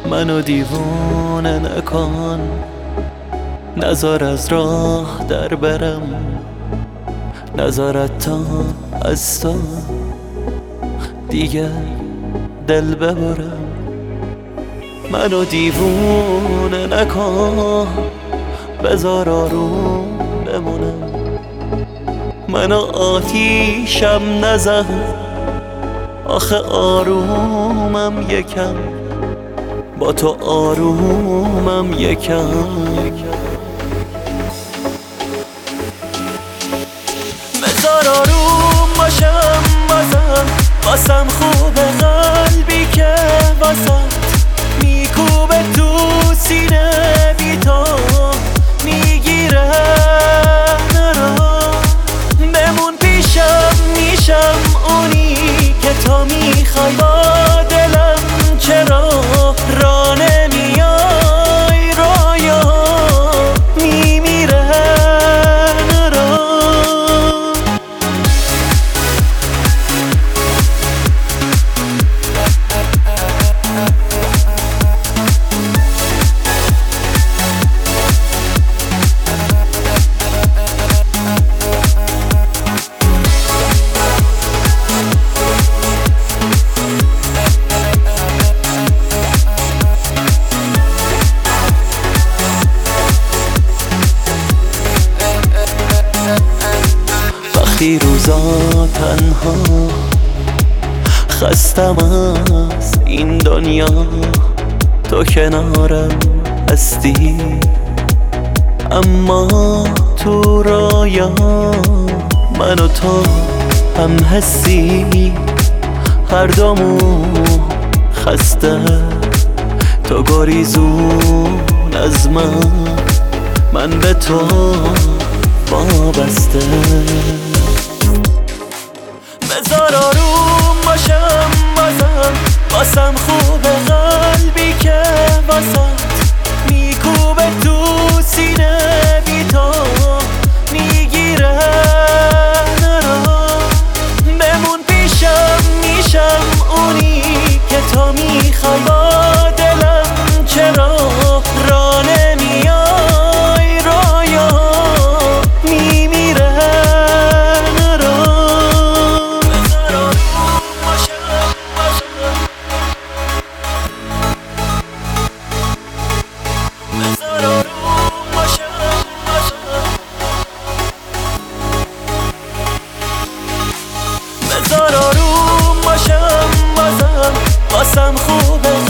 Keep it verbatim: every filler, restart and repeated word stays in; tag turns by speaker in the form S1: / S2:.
S1: منو دیوانه نکن، نذار از راه در برم، نذارت تا از تو دیگه دل ببرم. منو دیوانه نکن، بذار آروم بمونم. منو آتیشم نزن، آخه آرومم یکم، با تو آرومم یکم. بذار آروم باشم بازم، واسم خوبه قلبی که واسط میکوبه تو سینه، بی تو میگیره نرا. بمون پیشم، میشم اونی که تو میخوای، با دلم چرا را نمیای؟ رایا میمیره نرا. وقتی روزا تنها خستم از این دنیا، تو کنارم هستی، اما تو رایا من و تو هم هستی. هر دومون خسته، تو گریزون از من، من به تو وابسته. بذار آروم باشم بازم، واسم خوبه قلبی که واسط میکوبه تو سینه، بی تو میگیره نرا. بمون پیشم، میشم اونی که تو میخوای، با دلم چرا را نمیای؟ رایا میمیره نرا. بذار آروم باشم باشم، بذار آروم باشم باشم، بذار آروم باشم بازم، واسم خوبه